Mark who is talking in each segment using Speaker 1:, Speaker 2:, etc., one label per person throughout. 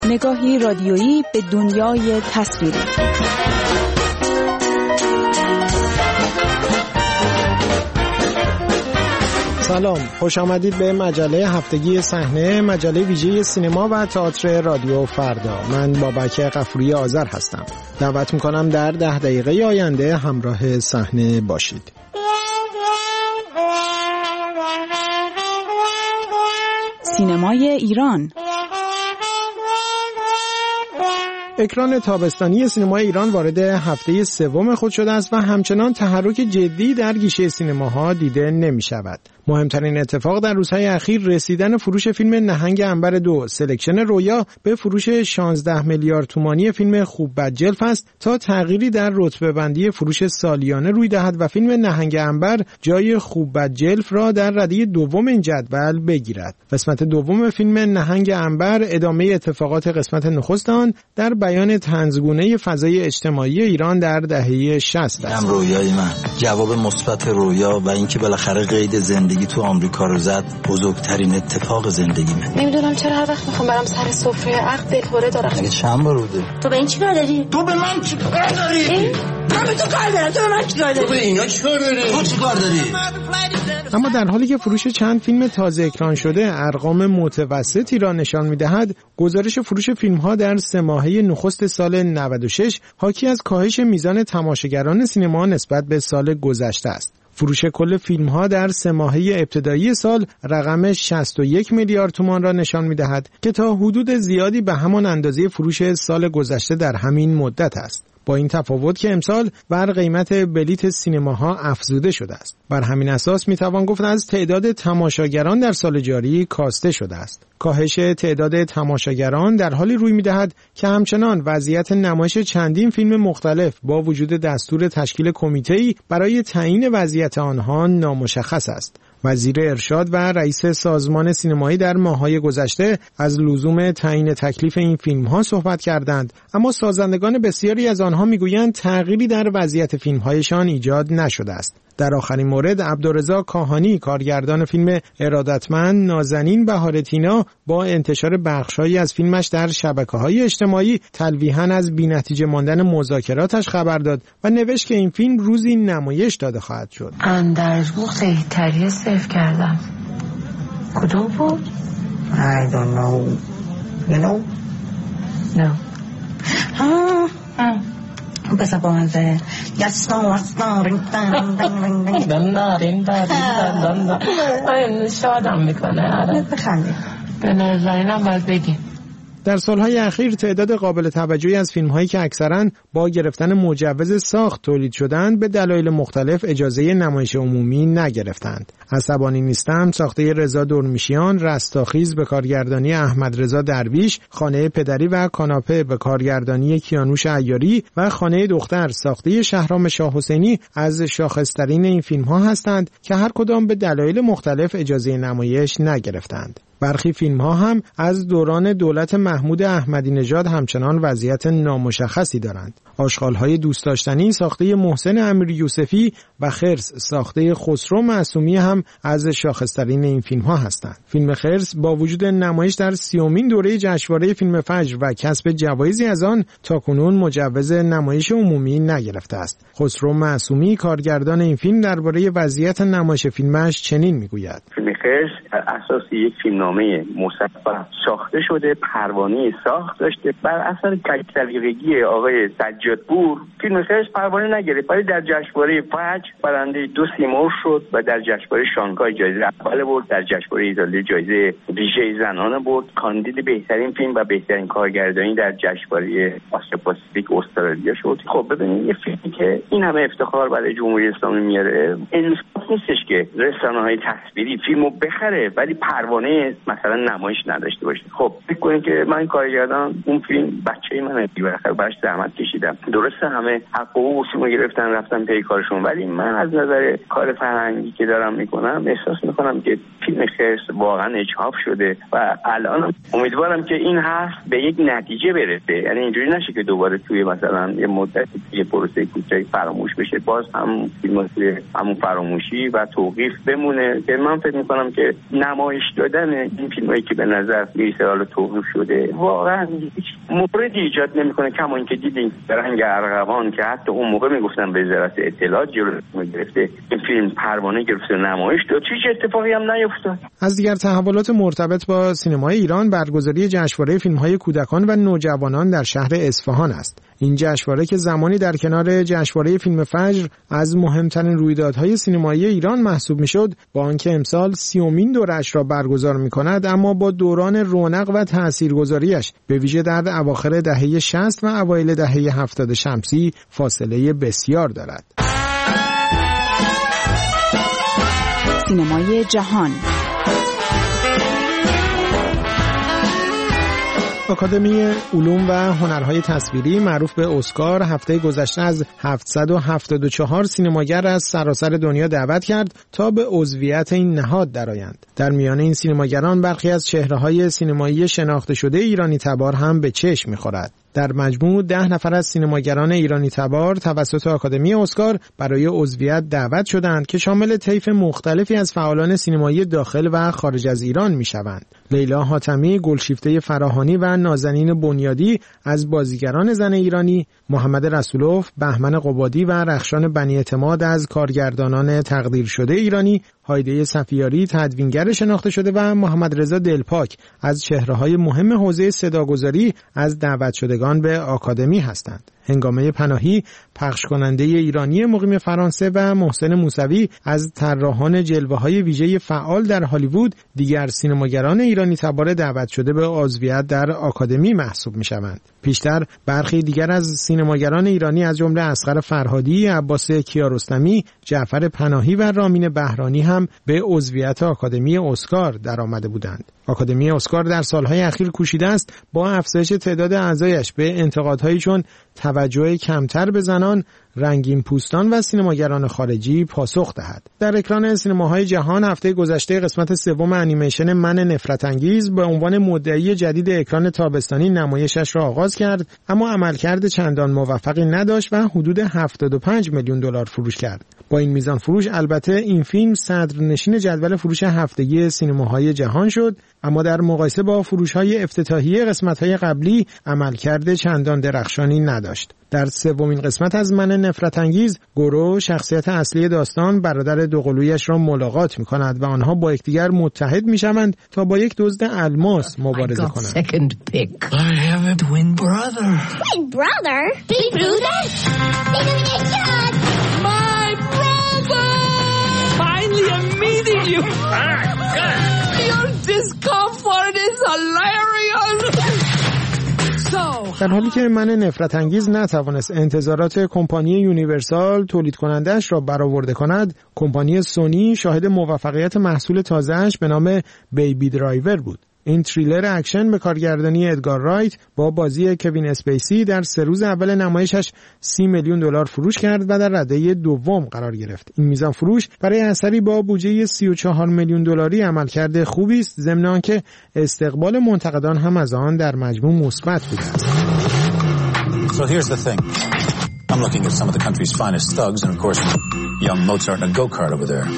Speaker 1: نگاهی رادیویی به دنیای تصویری.
Speaker 2: سلام، خوش آمدید به مجله هفتگی صحنه، مجله ویژه سینما و تئاتر رادیو فردا. من بابک غفوری آذر هستم. دعوت میکنم در 10 دقیقه آینده همراه صحنه باشید.
Speaker 1: سینمای ایران.
Speaker 2: اکران تابستانی سینمای ایران وارد هفته سوم خود شده است و همچنان تحرک جدی در گیشه سینماها دیده نمی شود. مهمترین اتفاق در روزهای اخیر رسیدن فروش فیلم نهنگ عنبر 2 سلکشن رویا به فروش 16 میلیارد تومانی فیلم خوب بد جلف است تا تغییری در رتبه بندی فروش سالیانه روی دهد و فیلم نهنگ عنبر جای خوب بد جلف را در رده دوم این جدول بگیرد. قسمت دوم فیلم نهنگ عنبر ادامه اتفاقات قسمت نخست آن در بیان طنزگونه فضای اجتماعی ایران در دهه 60 است.
Speaker 3: رویای من جواب مثبت رویا و اینکه بالاخره قید زندگی تو آمریکا رو زد بزرگترین اتفاق زندگیمه.
Speaker 4: نمیدونم چرا هر وقت میخوام برام سر سفره عقد دلهوره دارم.
Speaker 3: اگه چند بار بوده.
Speaker 4: تو به این چی کار داری؟
Speaker 3: تو به من چی کار داری؟
Speaker 4: من به تو کار دارم، تو به من چی کار داری؟
Speaker 3: تو به اینا چی کار داری؟ تو چی کار داری؟
Speaker 2: اما در حالی که فروش چند فیلم تازه اکران شده ارقام متوسطی را نشان می‌دهد، گزارش فروش فیلم‌ها در 3 ماهه نخست سال 96 حاکی از کاهش میزان تماشاگران سینما نسبت به سال گذشته است. فروش کل فیلم‌ها در 3 ماهه ابتدایی سال رقم 61 میلیارد تومان را نشان می‌دهد که تا حدود زیادی به همان اندازه فروش سال گذشته در همین مدت است. با این تفاوت که امسال بر قیمت بلیت سینماها افزوده شده است. بر همین اساس میتوان گفت از تعداد تماشاگران در سال جاری کاسته شده است. کاهش تعداد تماشاگران در حالی روی میدهد که همچنان وضعیت نمایش چندین فیلم مختلف با وجود دستور تشکیل کمیته‌ای برای تعیین وضعیت آنها نامشخص است. وزیر ارشاد و رئیس سازمان سینمایی در ماه‌های گذشته از لزوم تعیین تکلیف این فیلم‌ها صحبت کردند، اما سازندگان بسیاری از آنها می‌گویند تغییری در وضعیت فیلم‌هایشان ایجاد نشده است. در آخرین مورد عبدالرضا کاهانی کارگردان فیلم ارادتمند نازنین بهار تینا با انتشار بخش‌هایی از فیلمش در شبکه‌های اجتماعی تلویحاً از بی‌نتیجه ماندن مذاکراتش خبر داد و نوشت که این فیلم روزی نمایش داده خواهد شد.
Speaker 5: اندرزگو خیلی تریه سیف کردم. کدوم بود؟
Speaker 3: I don't know. You know?
Speaker 5: No.
Speaker 3: بس با منزه
Speaker 5: شادم میکنه. به نظرینم باید بگیم.
Speaker 2: در سالهای اخیر تعداد قابل توجهی از فیلم‌هایی که اکثراً با گرفتن مجوز ساخت تولید شدند به دلایل مختلف اجازه نمایش عمومی نگرفتند. عصبانی نیستم ساخته رضا دورمیشیان، رستاخیز به کارگردانی احمد رضا درویش، خانه پدری و کاناپه به کارگردانی کیانوش عیاری و خانه دختر ساخته شهرام شاه حسینی از شاخص‌ترین این فیلم‌ها هستند که هر کدام به دلایل مختلف اجازه نمایش نگرفتند. برخی فیلم‌ها هم از دوران دولت محمود احمدی نژاد همچنان وضعیت نامشخصی دارند. آشغال‌های دوست داشتنی ساخته محسن امیری یوسفی و خرس ساخته خسرو معصومی هم از شاخص‌ترین این فیلم‌ها هستند. فیلم خرس با وجود نمایش در 30مین دوره جشنواره فیلم فجر و کسب جوایزی از آن تاکنون مجوز نمایش عمومی نگرفته است. خسرو معصومی کارگردان این فیلم درباره وضعیت نمایش فیلمش چنین می‌گوید:
Speaker 6: فیلم خرس بر اساس یک فیلمنامه مصفح ساخته شده، پروانه ساخت داشته. بر اثر تک‌سلیقگی آقای سجادپور فیلم خرس پروانه نگرفت، ولی در جشنواره فجر برنده 2 سیمرغ شد و در جشنواره شانگهای جایزه اول برد، در جشنواره ایتالیا جایزه ویژه زنان برد، کاندید بهترین فیلم و بهترین کارگردانی در جشنواره آسیا پاسیفیک استرالیا شد. خب ببینید یه فیلمی که این همه افتخار برای جمهوری اسلامی میاره، انصاف نیستش که رسانه‌های تصویری فیلمو بخره ولی پروانه مثلا نمایش نداشته باشه. خب فکر کنید که من کارگردان اون فیلم بچه‌ی منه، بالاخره براش زحمت کشیدم. درسته همه حق و حقوقشون گرفتن رفتن پی کارشون، ولی من از نظر کار فرهنگی که دارم میکنم احساس میکنم که فیلم خرس واقعا اجحاف شده و الان امیدوارم که این حرف به یک نتیجه برسه، یعنی اینجوری نشه که دوباره توی مثلا یه مدتی یه پروسه کوتاهی فراموش بشه، باز هم فیلم توی همون فراموشی و توقیف بمونه. که من فکر می‌کنم که نمایش دادن این فیلمایی که به نظر میرسه حالا توقیف شده واقعا هیچ موردی ایجاد نمی‌کنه، کما اینکه دیدین رنگ ارغوان که حتی اون موقع میگفتن وزارت اطلاعات جلوی گرفته این فیلم پروانه گرفته نمایش داد، هیچ اتفاقی هم نیفتاد.
Speaker 2: از دیگر تحولات مرتبط با سینمای ایران برگزاری جشنواره فیلم‌های کودکان و نوجوانان در شهر اصفهان است. این جشنواره که زمانی در کنار جشنواره فیلم فجر از مهمترین رویدادهای سینمایی ایران محسوب میشد، با آنکه امسال 30مین دوره‌اش را برگزار می‌کند، اما با دوران رونق و تاثیرگذاریش به ویژه در اواخر دهه 60 و اوایل دهه 70 شمسی فاصله بسیار دارد.
Speaker 1: سینمای جهان.
Speaker 2: آکادمی علوم و هنرهای تصویری معروف به اسکار هفته گذشته از 774 سینماگر از سراسر دنیا دعوت کرد تا به عضویت این نهاد درآیند. در میان این سینماگران برخی از چهره‌های سینمایی شناخته شده ایرانی تبار هم به چشم می‌خورد. در مجموع 10 نفر از سینماگران ایرانی تبار توسط آکادمی اسکار برای عضویت دعوت شدند که شامل طیف مختلفی از فعالان سینمایی داخل و خارج از ایران میشوند. لیلا حاتمی، گلشیفته فراهانی و نازنین بنیادی از بازیگران زن ایرانی، محمد رسولوف، بهمن قبادی و رخشان بنی اعتماد از کارگردانان تقدیر شده ایرانی، هایده صفیاری تدوینگر شناخته شده و محمد رضا دلپاک از چهره‌های مهم حوزه صداگذاری از دعوت شدگان به آکادمی هستند. هنگامه پناهی، پخش کننده ایرانی مقیم فرانسه و محسن موسوی از طراحان جلوه‌های ویژه فعال در هالیوود دیگر سینماگران ایرانی تبار دعوت شده به عضویت در آکادمی محسوب می‌شوند. پیشتر برخی دیگر از سینماگران ایرانی از جمله اصغر فرهادی، عباس کیارستمی، جعفر پناهی و رامین بهرانی هم به عضویت آکادمی اسکار درآمده بودند. آکادمی اسکار در سالهای اخیر کوشیده است با افزایش تعداد اعضایش به انتقادهایی چون توجه کمتر به زنان، رنگین پوستان و سینماگران خارجی پاسخ دهد. در اکران سینماهای جهان هفته گذشته قسمت سوم انیمیشن من نفرت انگیز به عنوان مدعی جدید اکران تابستانی نمایشش را آغاز کرد، اما عملکرد چندان موفقی نداشت و حدود 75 میلیون دلار فروش کرد. با این میزان فروش البته این فیلم صدرنشین جدول فروش هفتگی سینماهای جهان شد، اما در مقایسه با فروش‌های افتتاحیه قسمت‌های قبلی عملکرد چندان درخشانی نداشت. در سومین قسمت از من نفرت انگیز، گورو شخصیت اصلی داستان برادر دوقلویش را ملاقات می‌کند و آنها با یکدیگر متحد می‌شوند تا با یک دزد الماس مبارزه کنند. در حالی که من نفرت انگیز نتوانست انتظارات کمپانی یونیورسال تولید کنندش را برآورده کند، کمپانی سونی شاهد موفقیت محصول تازه‌اش به نام بیبی درایور بود. این تریلر اکشن به کارگردانی ادگار رایت با بازی کوین اسپیسی در 3 روز اول نمایشش 30 میلیون دلار فروش کرد و در رده دوم قرار گرفت. این میزان فروش برای اثری با بودجه 34 میلیون دلاری عملکرد خوبی است، ضمن آنکه استقبال منتقدان هم از آن در مجموع مثبت بوده است.
Speaker 7: So here's the thing. I'm looking at some of the country's finest thugs and of course young Mozart in a go-kart over there.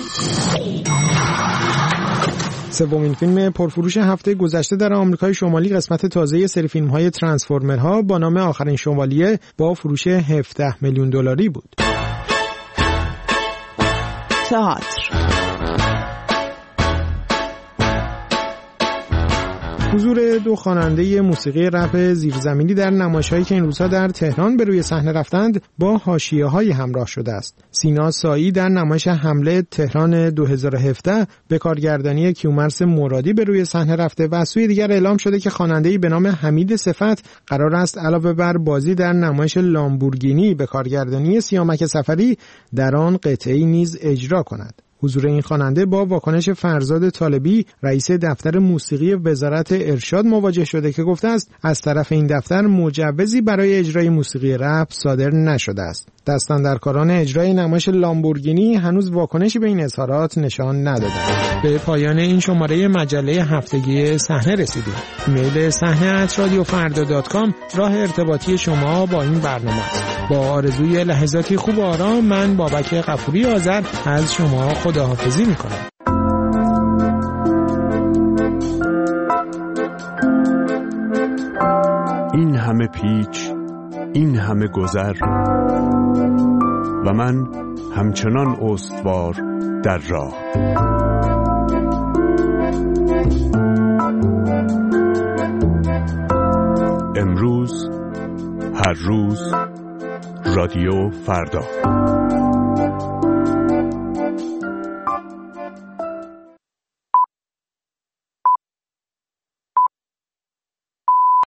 Speaker 2: سومین فیلم پرفروش هفته گذشته در آمریکای شمالی قسمت تازه سری فیلم‌های ترانسفورمرها با نام آخرین شوالیه با فروش 17 میلیون دلاری بود.
Speaker 1: تئاتر.
Speaker 2: حضور 2 خواننده موسیقی رپ زیرزمینی در نمایش‌هایی که این روزها در تهران به روی صحنه رفتند با حاشیه‌هایی همراه شده است. سینا سایی در نمایش حمله تهران 2017 به کارگردانی کیومرث مرادی به روی صحنه رفته و از سوی دیگر اعلام شده که خواننده‌ای به نام حمید صفت قرار است علاوه بر بازی در نمایش لامبورگینی به کارگردانی سیامک سفری در آن قطعه‌ای نیز اجرا کند. حضور این خواننده با واکنش فرزاد طالبی رئیس دفتر موسیقی وزارت ارشاد مواجه شده که گفته است از طرف این دفتر مجوزی برای اجرای موسیقی رپ صادر نشده است. دستاندرکاران اجرای نمایش لامبورگینی هنوز واکنشی به این اظهارات نشان ندادند. به پایان این شماره مجله هفتگی صحنه رسیدیم. ایمیل صحنه@radiofarda.com راه ارتباطی شما با این برنامه است. با آرزوی لحظاتی خوب و آرام من بابک غفوری آذر از شما خداحافظی می‌کنم.
Speaker 8: این همه پیچ، این همه گذر و من همچنان استوار در راه. امروز، هر روز، رادیو فردا.